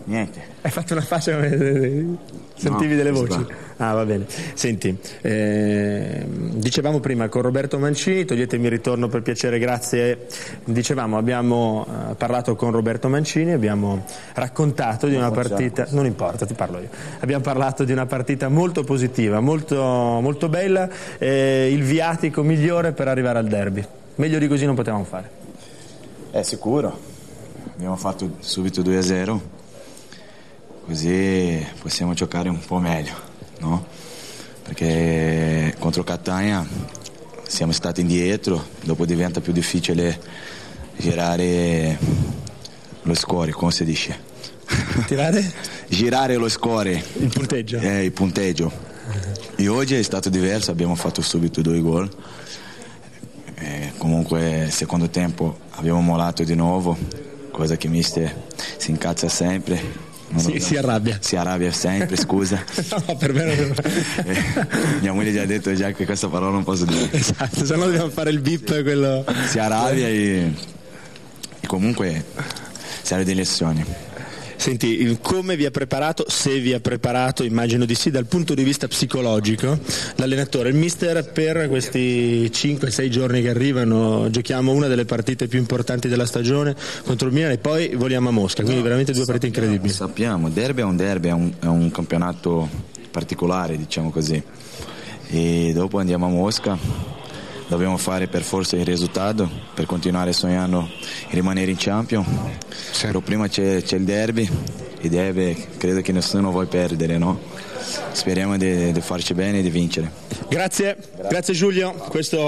Niente. Hai fatto una faccia come sentivi delle voci? Ah, va bene. Senti, dicevamo prima con Roberto Mancini, toglietemi il ritorno per piacere, grazie. Dicevamo, abbiamo parlato con Roberto Mancini, abbiamo raccontato di una partita, non importa, ti parlo io. Abbiamo parlato di una partita molto positiva, molto, molto bella, il viatico migliore per arrivare al derby. Meglio di così non potevamo fare. Sicuro. Abbiamo fatto subito 2-0, così possiamo giocare un po' meglio, no? Perché contro Catania siamo stati indietro, dopo diventa più difficile girare lo score, come si dice? Tirare? Girare lo score. Il punteggio. Il punteggio. E oggi è stato diverso, abbiamo fatto subito 2 gol. Comunque secondo tempo abbiamo mollato di nuovo, cosa che mister si incazza sempre. Si arrabbia. Si arrabbia sempre, scusa. No, per me non... Mia moglie già ha detto già che questa parola non posso dire. Esatto, se no dobbiamo fare il bip quello. Si arrabbia e comunque serve delle lezioni. Senti, come vi ha preparato, se vi ha preparato, immagino di sì, dal punto di vista psicologico, l'allenatore, il mister, per questi 5-6 giorni che arrivano? Giochiamo una delle partite più importanti della stagione contro il Milan e poi voliamo a Mosca, quindi veramente due partite incredibili. Sappiamo, il derby è un campionato particolare, diciamo così, e dopo andiamo a Mosca. Dobbiamo fare per forza il risultato per continuare sognando di rimanere in Champions. Però prima c'è il derby e credo che nessuno vuole perdere, no? Speriamo di farci bene e di vincere. Grazie Giulio. Questo